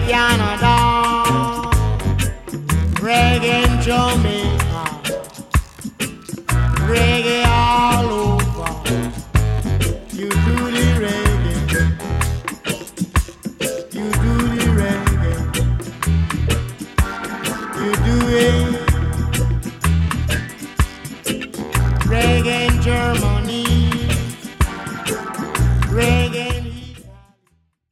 Canada, reggae in Jamaica, reggae all over. You do the reggae, you do the reggae, you do it. Reggae in Germany.